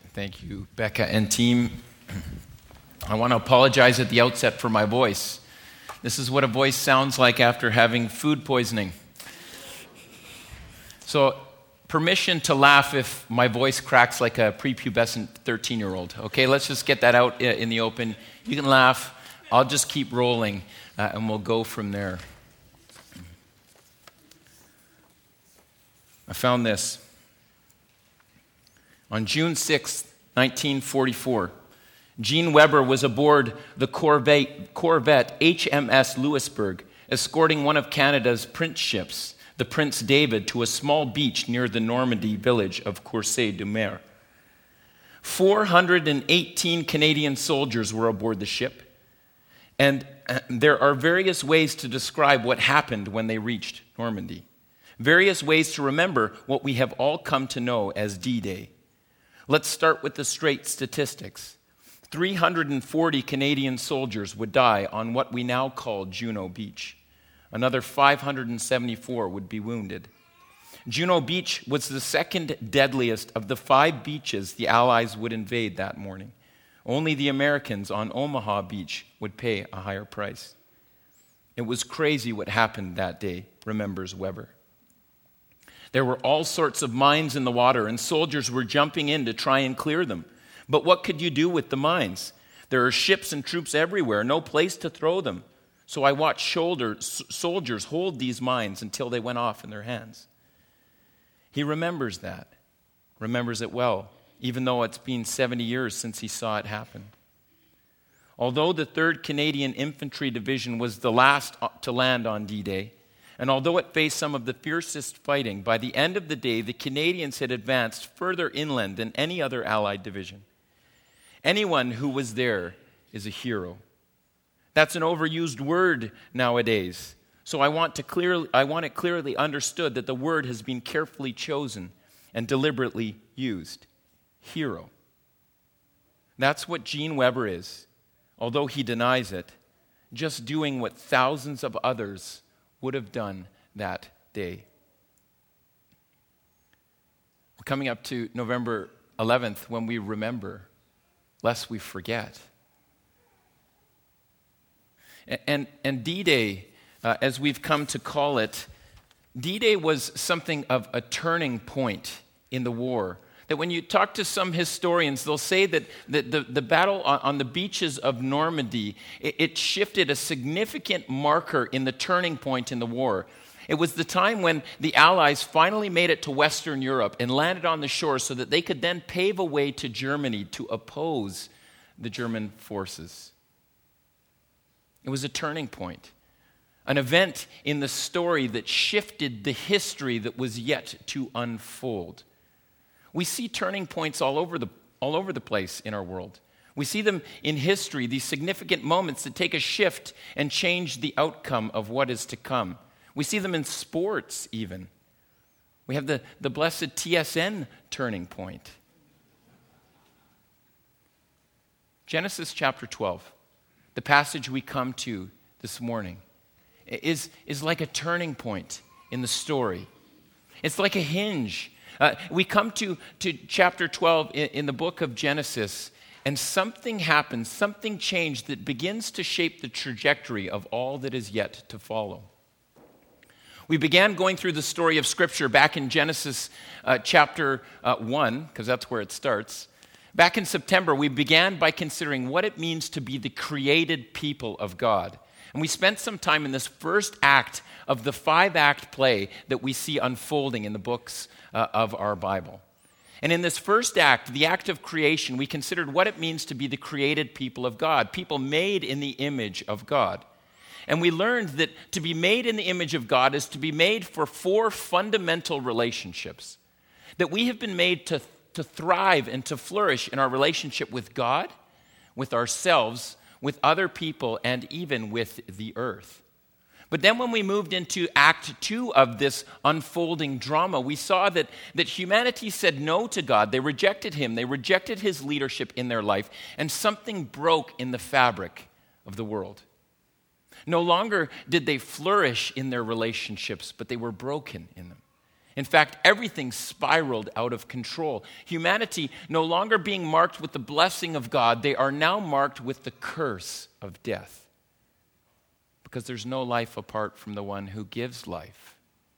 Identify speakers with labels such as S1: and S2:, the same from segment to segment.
S1: Thank you, Becca and team. I want to apologize at the outset for my voice. This is what a voice sounds like after having food poisoning. So, permission to laugh if my voice cracks like a prepubescent 13-year-old. Okay, let's just get that out in the open. You can laugh. I'll just keep rolling, and we'll go from there. I found this. On June 6, 1944, Gene Weber was aboard the corvette HMS Louisbourg, escorting one of Canada's Prince ships, the Prince David, to a small beach near the Normandy village of Courcey-sur-Mer. 418 Canadian soldiers were aboard the ship, and there are various ways to describe what happened when they reached Normandy. Various ways to remember what we have all come to know as D-Day. Let's start with the straight statistics. 340 Canadian soldiers would die on what we now call Juno Beach. Another 574 would be wounded. Juno Beach was the second deadliest of the 5 beaches the Allies would invade that morning. Only the Americans on Omaha Beach would pay a higher price. It was crazy what happened that day, remembers Weber. There were all sorts of mines in the water, and soldiers were jumping in to try and clear them. But what could you do with the mines? There are ships and troops everywhere, no place to throw them. So I watched soldiers hold these mines until they went off in their hands. He remembers that, remembers it well, even though it's been 70 years since he saw it happen. Although the 3rd Canadian Infantry Division was the last to land on D-Day, and although it faced some of the fiercest fighting, by the end of the day, the Canadians had advanced further inland than any other Allied division. Anyone who was there is a hero. That's an overused word nowadays. So I want it clearly understood that the word has been carefully chosen and deliberately used. Hero. That's what Gene Weber is, although he denies it, just doing what thousands of others would have done that day. We're coming up to November 11th when we remember, lest we forget. And D-Day, as we've come to call it, D-Day was something of a turning point in the war. That when you talk to some historians, they'll say that the battle on the beaches of Normandy, it shifted a significant marker in the turning point in the war. It was the time when the Allies finally made it to Western Europe and landed on the shore so that they could then pave a way to Germany to oppose the German forces. It was a turning point, an event in the story that shifted the history that was yet to unfold. We see turning points all over the place in our world. We see them in history, these significant moments that take a shift and change the outcome of what is to come. We see them in sports even. We have the blessed TSN turning point. Genesis chapter 12, the passage we come to this morning, is like a turning point in the story. It's like a hinge. We come to chapter 12 in the book of Genesis, and something happens, something changed that begins to shape the trajectory of all that is yet to follow. We began going through the story of Scripture back in Genesis chapter 1, because that's where it starts. Back in September, we began by considering what it means to be the created people of God. And we spent some time in this first act of the 5-act play that we see unfolding in the books of our Bible. And in this first act, the act of creation, we considered what it means to be the created people of God, people made in the image of God. And we learned that to be made in the image of God is to be made for 4 fundamental relationships. That we have been made to thrive and to flourish in our relationship with God, with ourselves, with other people, and even with the earth. But then when we moved into Act 2 of this unfolding drama, we saw that humanity said no to God. They rejected him. They rejected his leadership in their life, and something broke in the fabric of the world. No longer did they flourish in their relationships, but they were broken in them. In fact, everything spiraled out of control. Humanity no longer being marked with the blessing of God, they are now marked with the curse of death. Because there's no life apart from the one who gives life.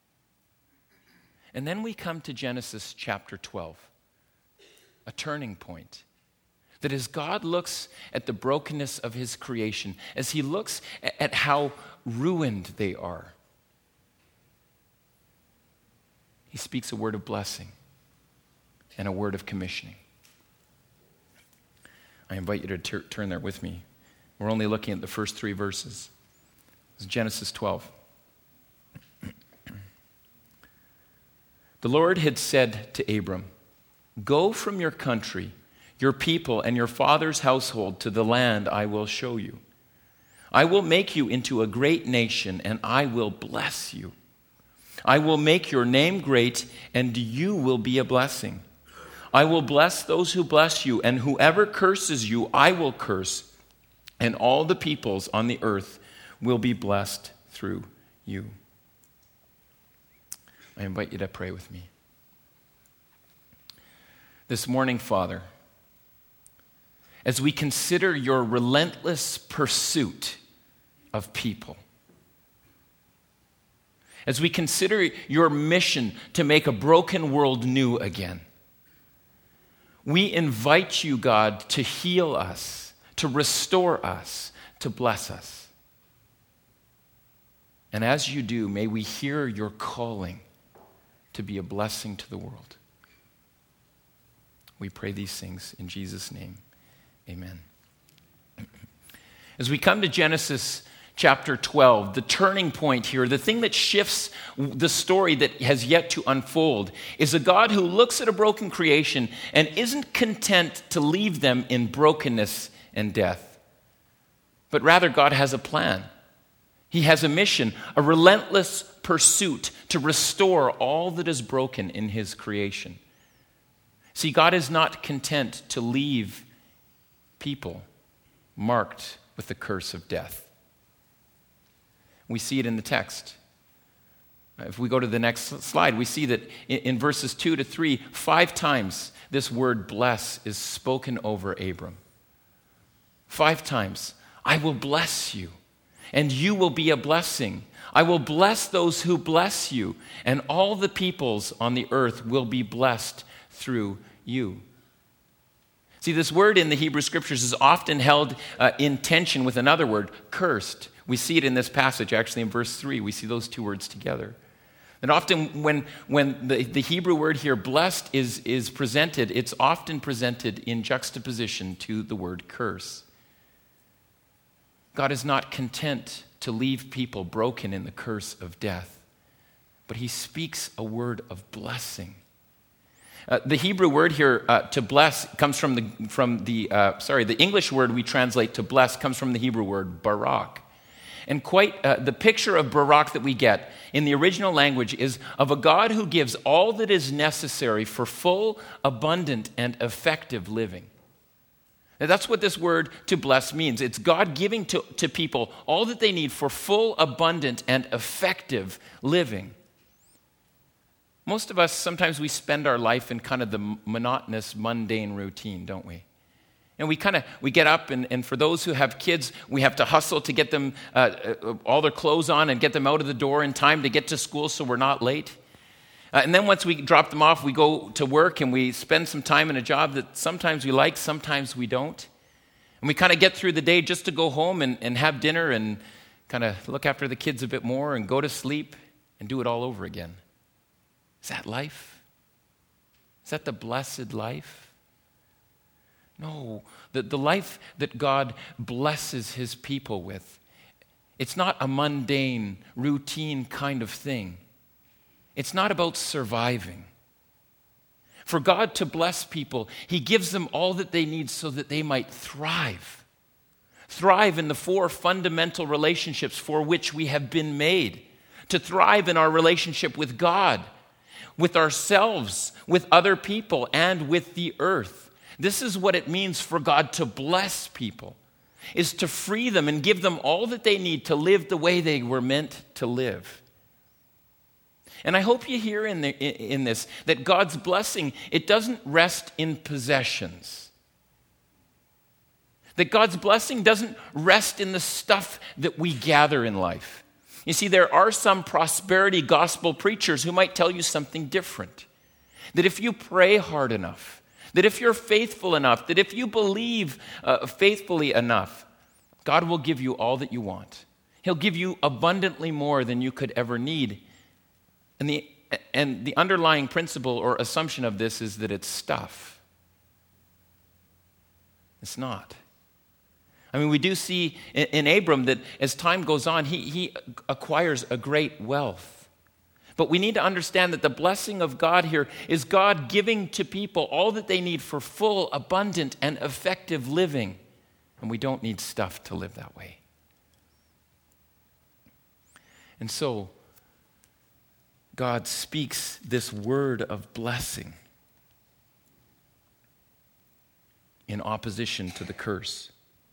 S1: And then we come to Genesis chapter 12, a turning point. That as God looks at the brokenness of his creation, as he looks at how ruined they are, he speaks a word of blessing and a word of commissioning. I invite you to turn there with me. We're only looking at the first 3 verses. It's Genesis 12. The Lord had said to Abram, "Go from your country, your people, and your father's household to the land I will show you. I will make you into a great nation, and I will bless you. I will make your name great, and you will be a blessing. I will bless those who bless you, and whoever curses you, I will curse, and all the peoples on the earth will be blessed through you." I invite you to pray with me. This morning, Father, as we consider your relentless pursuit of people, as we consider your mission to make a broken world new again, we invite you, God, to heal us, to restore us, to bless us. And as you do, may we hear your calling to be a blessing to the world. We pray these things in Jesus' name. Amen. As we come to Genesis chapter 12, the turning point here, the thing that shifts the story that has yet to unfold, is a God who looks at a broken creation and isn't content to leave them in brokenness and death. But rather, God has a plan. He has a mission, a relentless pursuit to restore all that is broken in his creation. See, God is not content to leave people marked with the curse of death. We see it in the text. If we go to the next slide, we see that in verses 2 to 3, 5 times this word bless is spoken over Abram. 5 times, I will bless you, and you will be a blessing. I will bless those who bless you, and all the peoples on the earth will be blessed through you. See, this word in the Hebrew Scriptures is often held in tension with another word, cursed. We see it in this passage, actually in verse 3. We see those 2 words together. And often when the Hebrew word here, blessed, is presented, it's often presented in juxtaposition to the word curse. God is not content to leave people broken in the curse of death, but he speaks a word of blessing. The Hebrew word here, to bless, comes from the English word we translate to bless comes from the Hebrew word barak. And the picture of barak that we get in the original language is of a God who gives all that is necessary for full, abundant, and effective living. Now, that's what this word to bless means. It's God giving to people all that they need for full, abundant, and effective living. Most of us, sometimes we spend our life in kind of the monotonous, mundane routine, don't we? And we get up, and for those who have kids, we have to hustle to get them all their clothes on and get them out of the door in time to get to school so we're not late. And then once we drop them off, we go to work and we spend some time in a job that sometimes we like, sometimes we don't. And we kind of get through the day just to go home and have dinner and kind of look after the kids a bit more and go to sleep and do it all over again. Is that life? Is that the blessed life? No, the life that God blesses his people with, it's not a mundane, routine kind of thing. It's not about surviving. For God to bless people, he gives them all that they need so that they might thrive. Thrive in the 4 fundamental relationships for which we have been made. To thrive in our relationship with God, with ourselves, with other people, and with the earth. This is what it means for God to bless people, is to free them and give them all that they need to live the way they were meant to live. And I hope you hear in this that God's blessing, it doesn't rest in possessions. That God's blessing doesn't rest in the stuff that we gather in life. You see, there are some prosperity gospel preachers who might tell you something different. That if you pray hard enough, that if you're faithful enough, that if you believe faithfully enough, God will give you all that you want. He'll give you abundantly more than you could ever need. And the underlying principle or assumption of this is that it's stuff. It's not. I mean, we do see in Abram that as time goes on, he acquires a great wealth. But we need to understand that the blessing of God here is God giving to people all that they need for full, abundant, and effective living. And we don't need stuff to live that way. And so, God speaks this word of blessing in opposition to the curse.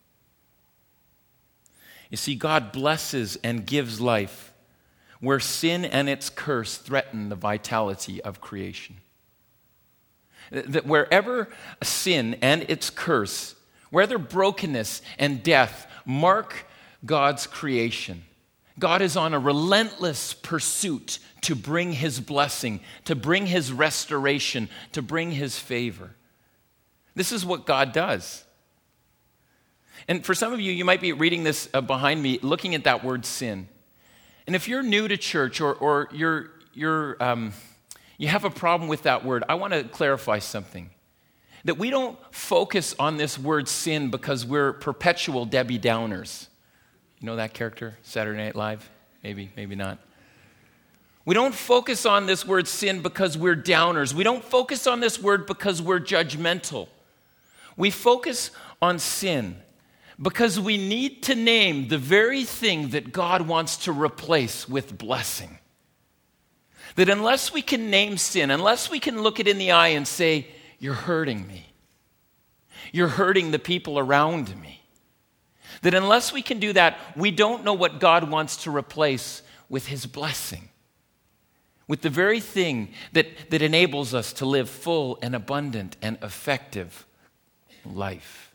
S1: You see, God blesses and gives life where sin and its curse threaten the vitality of creation. That wherever sin and its curse, whether brokenness and death mark God's creation, God is on a relentless pursuit to bring his blessing, to bring his restoration, to bring his favor. This is what God does. And for some of you, you might be reading this behind me, looking at that word sin. And if you're new to church or you have a problem with that word, I want to clarify something. That we don't focus on this word sin because we're perpetual Debbie Downers. You know that character, Saturday Night Live? Maybe, maybe not. We don't focus on this word sin because we're downers. We don't focus on this word because we're judgmental. We focus on sin because we need to name the very thing that God wants to replace with blessing. That unless we can name sin, unless we can look it in the eye and say, "You're hurting me. You're hurting the people around me." That unless we can do that, we don't know what God wants to replace with his blessing. With the very thing that enables us to live full and abundant and effective life.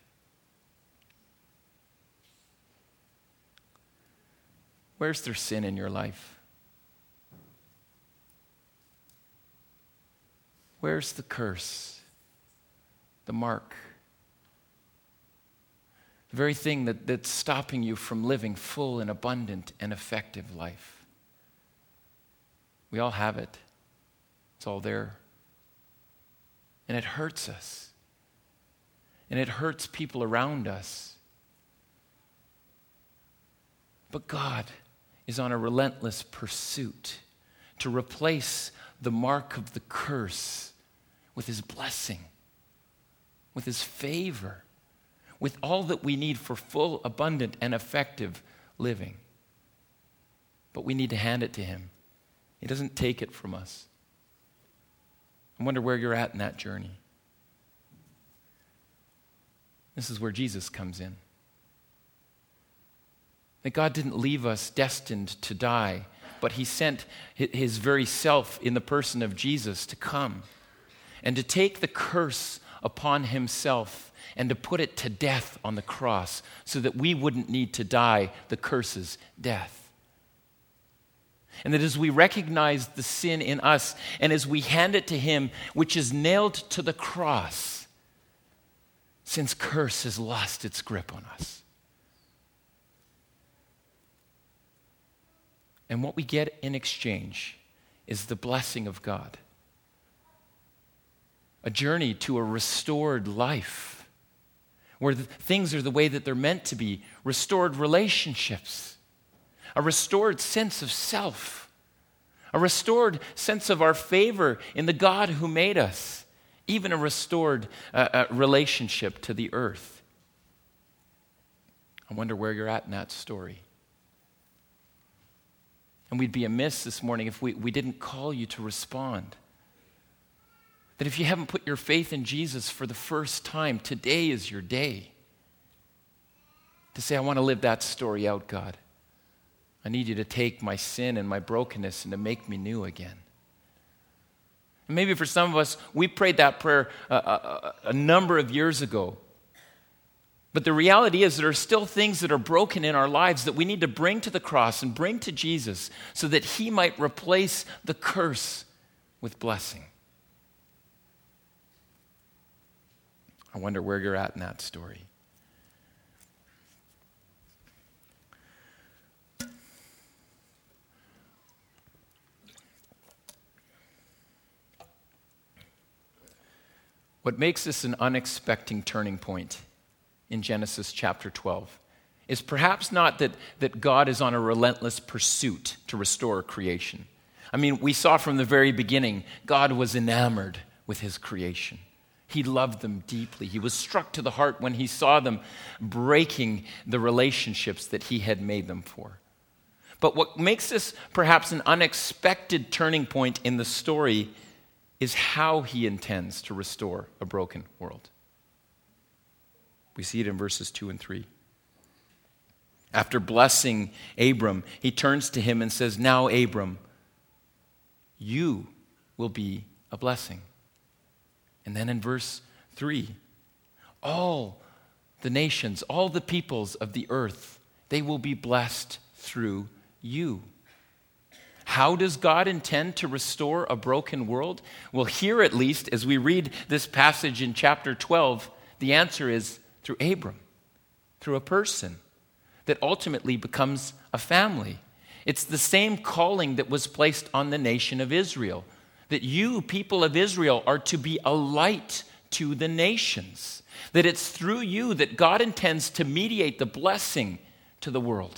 S1: Where's there sin in your life? Where's the curse? The mark? The very thing that's stopping you from living full and abundant and effective life. We all have it. It's all there. And it hurts us. And it hurts people around us. But God is on a relentless pursuit to replace the mark of the curse with his blessing, with his favor, with all that we need for full, abundant, and effective living. But we need to hand it to him. He doesn't take it from us. I wonder where you're at in that journey. This is where Jesus comes in. That God didn't leave us destined to die, but he sent his very self in the person of Jesus to come and to take the curse upon himself and to put it to death on the cross so that we wouldn't need to die the curse's death. And that as we recognize the sin in us and as we hand it to him, which is nailed to the cross, sin's curse has lost its grip on us. And what we get in exchange is the blessing of God. A journey to a restored life where things are the way that they're meant to be. Restored relationships. A restored sense of self. A restored sense of our favor in the God who made us. Even a restored relationship to the earth. I wonder where you're at in that story. And we'd be amiss this morning if we didn't call you to respond. That if you haven't put your faith in Jesus for the first time, today is your day. To say, I want to live that story out, God. I need you to take my sin and my brokenness and to make me new again. And maybe for some of us, we prayed that prayer a number of years ago. But the reality is there are still things that are broken in our lives that we need to bring to the cross and bring to Jesus so that he might replace the curse with blessing. I wonder where you're at in that story. What makes this an unexpected turning point in Genesis chapter 12 is perhaps not that God is on a relentless pursuit to restore creation. I mean, we saw from the very beginning, God was enamored with his creation. He loved them deeply. He was struck to the heart when he saw them breaking the relationships that he had made them for. But what makes this perhaps an unexpected turning point in the story is how he intends to restore a broken world. We see it in verses 2 and 3. After blessing Abram, he turns to him and says, "Now, Abram, you will be a blessing." And then in verse 3, all the nations, all the peoples of the earth, they will be blessed through you. How does God intend to restore a broken world? Well, here at least, as we read this passage in chapter 12, the answer is through Abram, through a person that ultimately becomes a family. It's the same calling that was placed on the nation of Israel, that you, people of Israel, are to be a light to the nations, that it's through you that God intends to mediate the blessing to the world.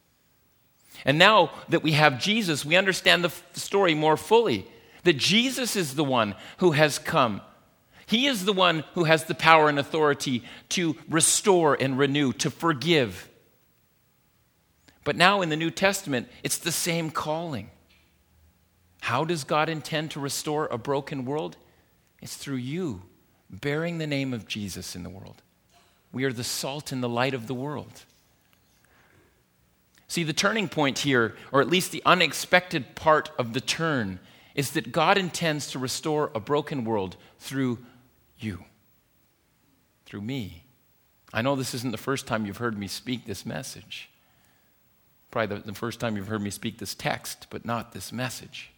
S1: And now that we have Jesus, we understand the story more fully, that Jesus is the one who has come. He is the one who has the power and authority to restore and renew, to forgive. But now in the New Testament, it's the same calling. How does God intend to restore a broken world? It's through you, bearing the name of Jesus in the world. We are the salt and the light of the world. See, the turning point here, or at least the unexpected part of the turn, is that God intends to restore a broken world through you, through me. I know this isn't the first time you've heard me speak this message. Probably the first time you've heard me speak this text, but not this message.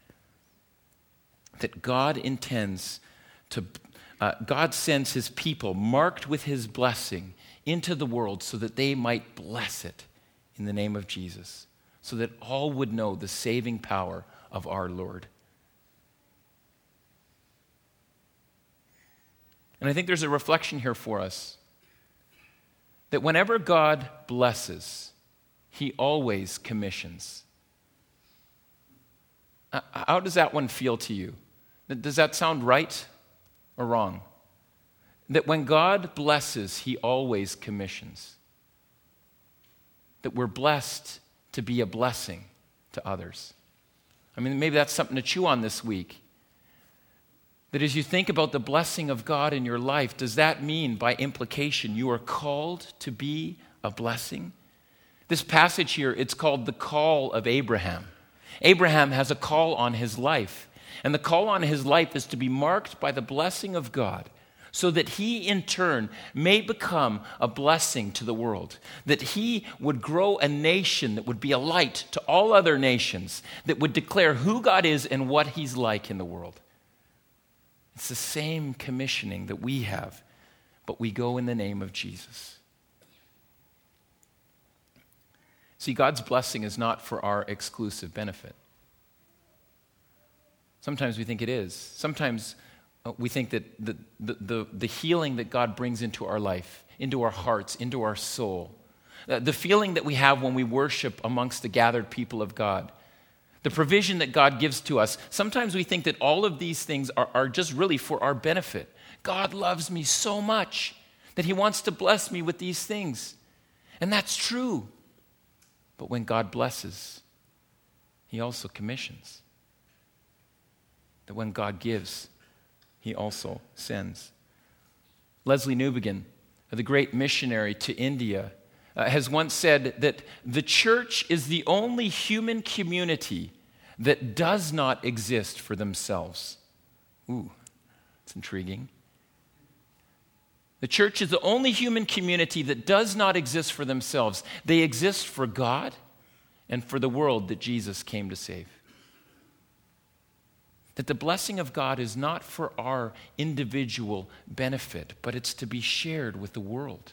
S1: That God intends to, God sends his people marked with his blessing into the world so that they might bless it in the name of Jesus, so that all would know the saving power of our Lord. And I think there's a reflection here for us that whenever God blesses, he always commissions. How does that one feel to you? Does that sound right or wrong? That when God blesses, he always commissions. That we're blessed to be a blessing to others. I mean, maybe that's something to chew on this week. That as you think about the blessing of God in your life, does that mean by implication you are called to be a blessing? This passage here, it's called the call of Abraham. Abraham has a call on his life. And the call on his life is to be marked by the blessing of God so that he in turn may become a blessing to the world. That he would grow a nation that would be a light to all other nations, that would declare who God is and what he's like in the world. It's the same commissioning that we have, but we go in the name of Jesus. See, God's blessing is not for our exclusive benefit. Sometimes we think it is. Sometimes we think that the healing that God brings into our life, into our hearts, into our soul, the feeling that we have when we worship amongst the gathered people of God, the provision that God gives to us, sometimes we think that all of these things are just really for our benefit. God loves me so much that he wants to bless me with these things. And that's true. But when God blesses, he also commissions. That when God gives, he also sends. Leslie Newbigin, the great missionary to India, has once said that the church is the only human community that does not exist for themselves. Ooh, it's intriguing. The church is the only human community that does not exist for themselves. They exist for God and for the world that Jesus came to save. That the blessing of God is not for our individual benefit, but it's to be shared with the world.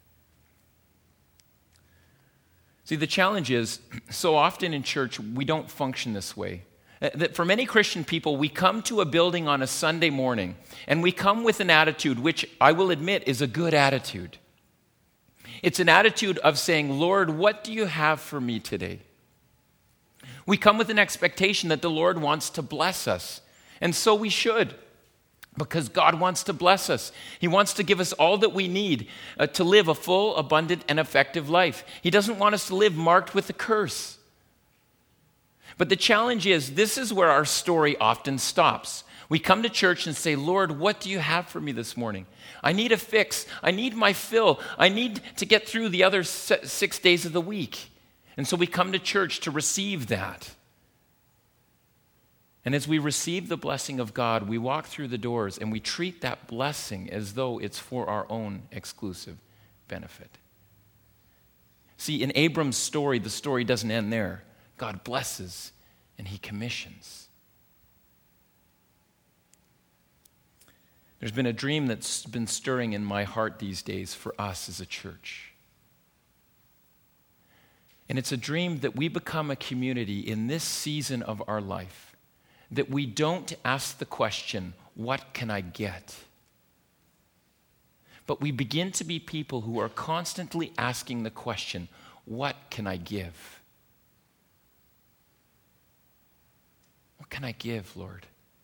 S1: See, the challenge is, so often in church, we don't function this way. That for many Christian people, we come to a building on a Sunday morning, and we come with an attitude, which I will admit is a good attitude. It's an attitude of saying, Lord, what do you have for me today? We come with an expectation that the Lord wants to bless us, and so we should, because God wants to bless us. He wants to give us all that we need to live a full, abundant, and effective life. He doesn't want us to live marked with a curse. But the challenge is, this is where our story often stops. We come to church and say, Lord, what do you have for me this morning? I need a fix. I need my fill. I need to get through the other 6 days of the week. And so we come to church to receive that. And as we receive the blessing of God, we walk through the doors and we treat that blessing as though it's for our own exclusive benefit. See, in Abram's story, the story doesn't end there. God blesses and he commissions. There's been a dream that's been stirring in my heart these days for us as a church. And it's a dream that we become a community in this season of our life, that we don't ask the question, what can I get? But we begin to be people who are constantly asking the question, what can I give? What can I give, Lord?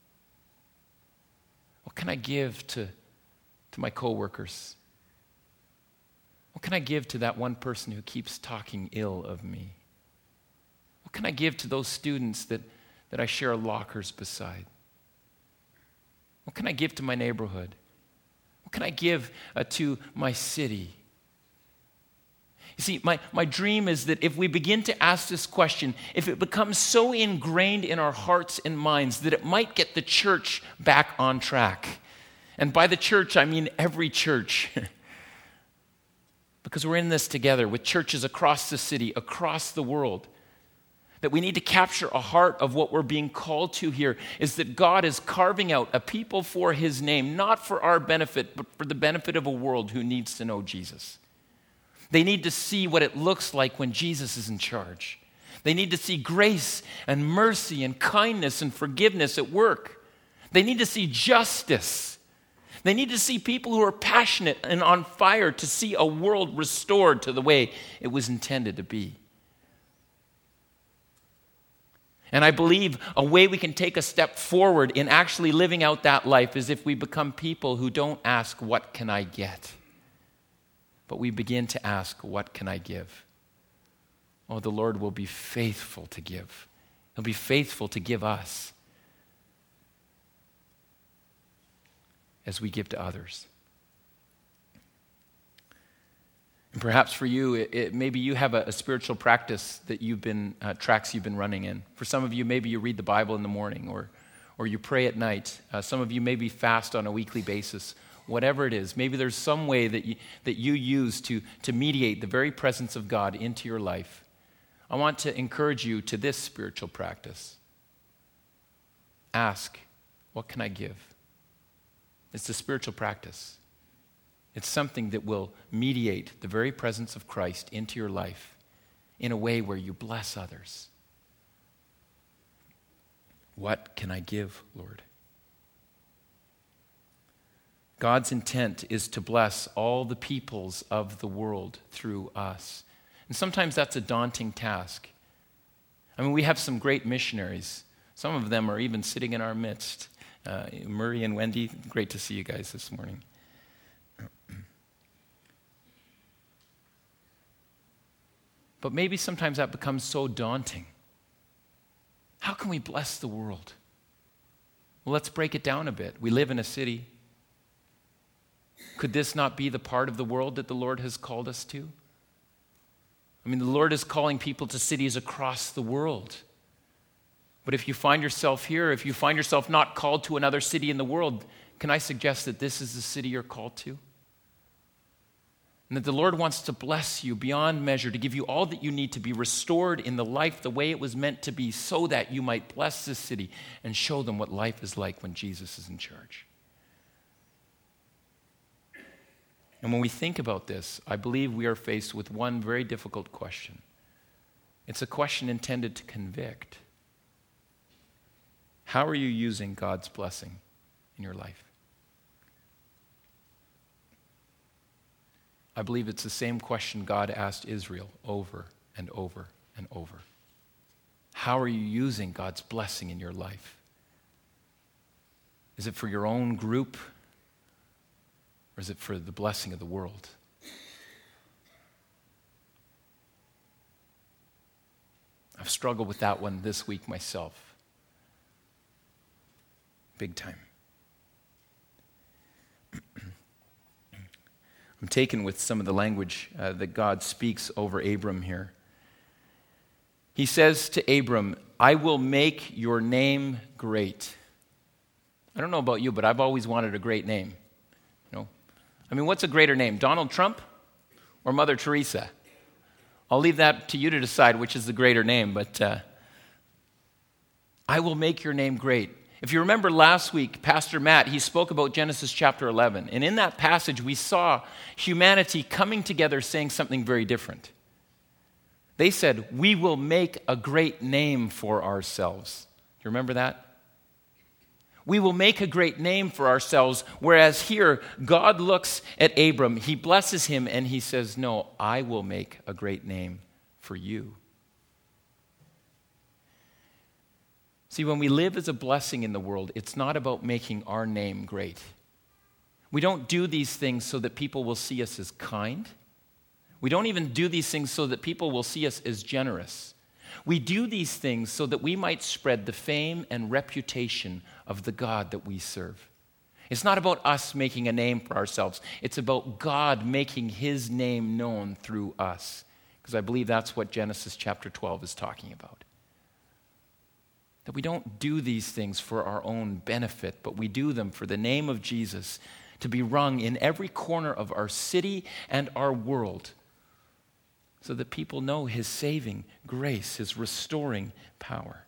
S1: What can I give to my coworkers? What can I give to that one person who keeps talking ill of me? What can I give to those students that I share lockers beside? What can I give to my neighborhood? What can I give to my city? You see, my dream is that if we begin to ask this question, if it becomes so ingrained in our hearts and minds that it might get the church back on track. And by the church, I mean every church. Because we're in this together with churches across the city, across the world. That we need to capture a heart of what we're being called to here is that God is carving out a people for his name, not for our benefit, but for the benefit of a world who needs to know Jesus. They need to see what it looks like when Jesus is in charge. They need to see grace and mercy and kindness and forgiveness at work. They need to see justice. They need to see people who are passionate and on fire to see a world restored to the way it was intended to be. And I believe a way we can take a step forward in actually living out that life is if we become people who don't ask, what can I get? But we begin to ask, what can I give? Oh, the Lord will be faithful to give. He'll be faithful to give us as we give to others. And perhaps for you, maybe you have a spiritual practice that tracks you've been running in. For some of you, maybe you read the Bible in the morning or you pray at night. Some of you maybe fast on a weekly basis. Whatever it is, maybe there's some way that you use to mediate the very presence of God into your life. I want to encourage you to this spiritual practice. Ask, what can I give? It's a spiritual practice. It's something that will mediate the very presence of Christ into your life in a way where you bless others. What can I give, Lord? God's intent is to bless all the peoples of the world through us. And sometimes that's a daunting task. I mean, we have some great missionaries. Some of them are even sitting in our midst. Murray and Wendy, great to see you guys this morning. But maybe sometimes that becomes so daunting. How can we bless the world? Well, let's break it down a bit. We live in a city. Could this not be the part of the world that the Lord has called us to? I mean, the Lord is calling people to cities across the world. But if you find yourself here, if you find yourself not called to another city in the world, can I suggest that this is the city you're called to? And that the Lord wants to bless you beyond measure, to give you all that you need to be restored in the life the way it was meant to be, so that you might bless this city and show them what life is like when Jesus is in charge. And when we think about this, I believe we are faced with one very difficult question. It's a question intended to convict. How are you using God's blessing in your life? I believe it's the same question God asked Israel over and over and over. How are you using God's blessing in your life? Is it for your own group, or is it for the blessing of the world? I've struggled with that one this week myself. Big time. I'm taken with some of the language that God speaks over Abram here. He says to Abram, I will make your name great. I don't know about you, but I've always wanted a great name. You know, I mean, what's a greater name, Donald Trump or Mother Teresa? I'll leave that to you to decide which is the greater name, but I will make your name great. If you remember last week, Pastor Matt, he spoke about Genesis chapter 11. And in that passage, we saw humanity coming together saying something very different. They said, we will make a great name for ourselves. Do you remember that? We will make a great name for ourselves. Whereas here, God looks at Abram, he blesses him, and he says, no, I will make a great name for you. See, when we live as a blessing in the world, it's not about making our name great. We don't do these things so that people will see us as kind. We don't even do these things so that people will see us as generous. We do these things so that we might spread the fame and reputation of the God that we serve. It's not about us making a name for ourselves. It's about God making his name known through us. Because I believe that's what Genesis chapter 12 is talking about. That we don't do these things for our own benefit, but we do them for the name of Jesus to be rung in every corner of our city and our world, so that people know his saving grace, his restoring power.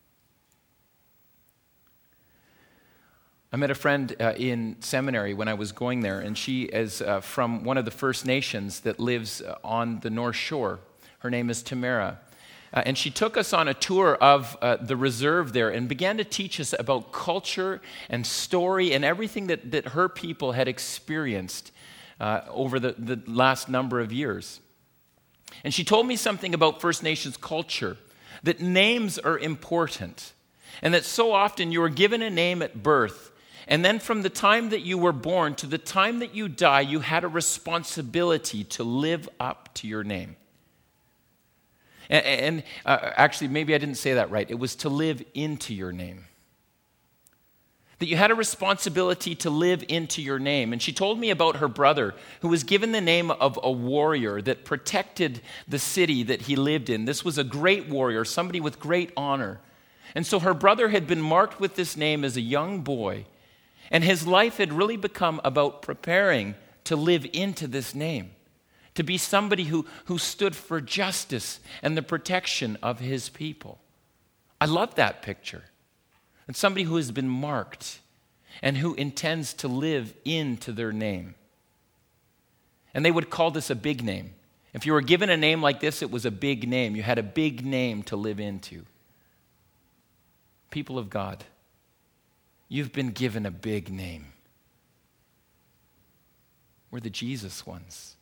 S1: I met a friend in seminary when I was going there, and she is from one of the First Nations that lives on the North Shore. Her name is Tamara. And she took us on a tour of the reserve there and began to teach us about culture and story and everything that her people had experienced over the last number of years. And she told me something about First Nations culture, that names are important, and that so often you are given a name at birth, and then from the time that you were born to the time that you die, you had a responsibility to live up to your name. And actually, maybe I didn't say that right. It was to live into your name. That you had a responsibility to live into your name. And she told me about her brother, who was given the name of a warrior that protected the city that he lived in. This was a great warrior, somebody with great honor. And so her brother had been marked with this name as a young boy. And his life had really become about preparing to live into this name. To be somebody who stood for justice and the protection of his people. I love that picture. And somebody who has been marked and who intends to live into their name. And they would call this a big name. If you were given a name like this, it was a big name. You had a big name to live into. People of God, you've been given a big name. We're the Jesus ones.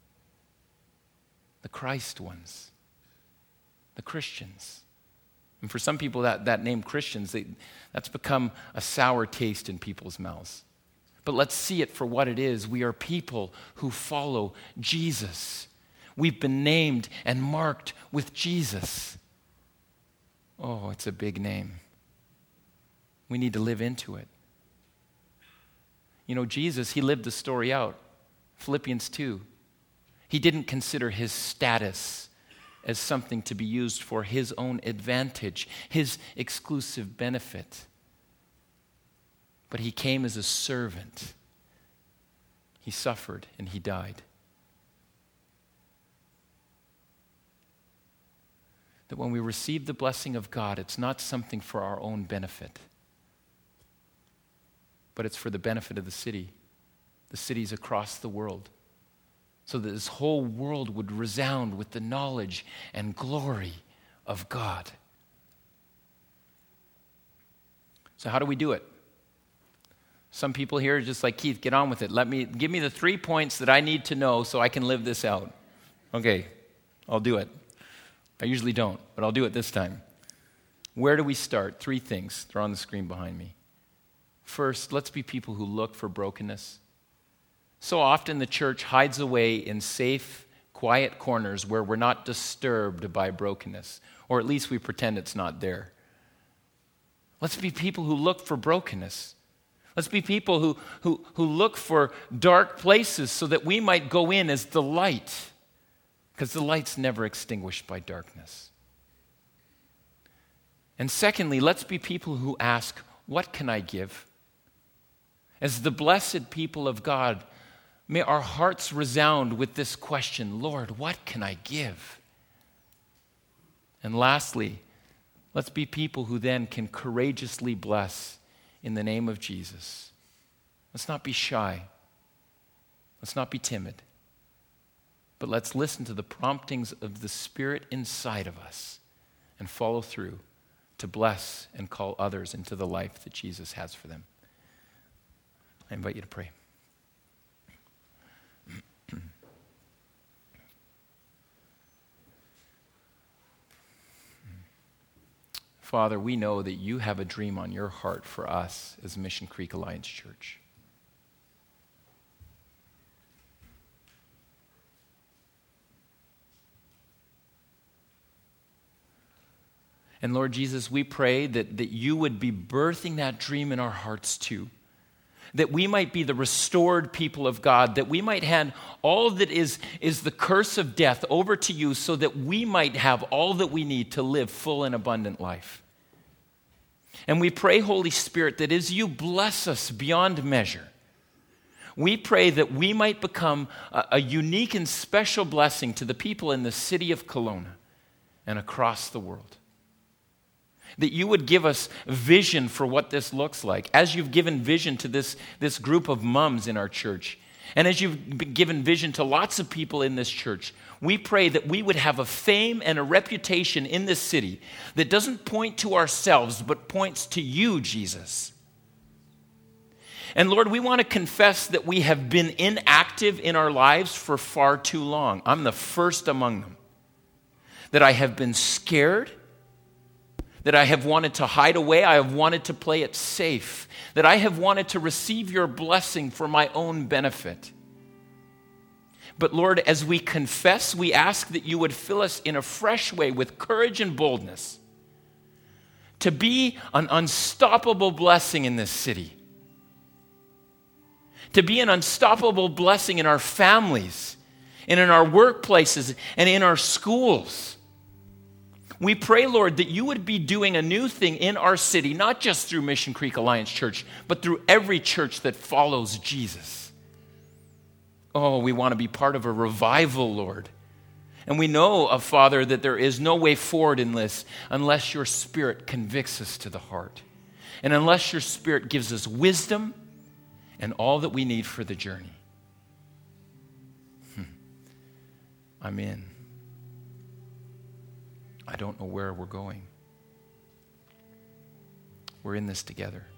S1: The Christ ones, the Christians. And for some people, that name Christians, that's become a sour taste in people's mouths. But let's see it for what it is. We are people who follow Jesus. We've been named and marked with Jesus. Oh, it's a big name. We need to live into it. You know, Jesus, he lived the story out. Philippians 2. He didn't consider his status as something to be used for his own advantage, his exclusive benefit. But he came as a servant. He suffered and he died. That when we receive the blessing of God, it's not something for our own benefit, but it's for the benefit of the cities across the world, so that this whole world would resound with the knowledge and glory of God. So how do we do it? Some people here are just like, Keith, get on with it. Give me the 3 points that I need to know so I can live this out. Okay, I'll do it. I usually don't, but I'll do it this time. Where do we start? 3 things. They're on the screen behind me. First, let's be people who look for brokenness. So often the church hides away in safe, quiet corners where we're not disturbed by brokenness, or at least we pretend it's not there. Let's be people who look for brokenness. Let's be people who look for dark places so that we might go in as the light, because the light's never extinguished by darkness. And secondly, let's be people who ask, what can I give? As the blessed people of God, may our hearts resound with this question, Lord, what can I give? And lastly, let's be people who then can courageously bless in the name of Jesus. Let's not be shy. Let's not be timid. But let's listen to the promptings of the Spirit inside of us and follow through to bless and call others into the life that Jesus has for them. I invite you to pray. Father, we know that you have a dream on your heart for us as Mission Creek Alliance Church. And Lord Jesus, we pray that you would be birthing that dream in our hearts too. That we might be the restored people of God, that we might hand all that is the curse of death over to you so that we might have all that we need to live full and abundant life. And we pray, Holy Spirit, that as you bless us beyond measure, we pray that we might become a unique and special blessing to the people in the city of Kelowna and across the world. That you would give us vision for what this looks like, as you've given vision to this group of moms in our church, and as you've given vision to lots of people in this church. We pray that we would have a fame and a reputation in this city that doesn't point to ourselves, but points to you, Jesus. And Lord, we want to confess that we have been inactive in our lives for far too long. I'm the first among them. That I have been scared, that I have wanted to hide away, I have wanted to play it safe, that I have wanted to receive your blessing for my own benefit. But Lord, as we confess, we ask that you would fill us in a fresh way with courage and boldness to be an unstoppable blessing in this city, to be an unstoppable blessing in our families, and in our workplaces, and in our schools. We pray, Lord, that you would be doing a new thing in our city, not just through Mission Creek Alliance Church, but through every church that follows Jesus. Oh, we want to be part of a revival, Lord. And we know, Father, that there is no way forward in this unless your Spirit convicts us to the heart. And unless your Spirit gives us wisdom and all that we need for the journey. I'm in. I don't know where we're going. We're in this together.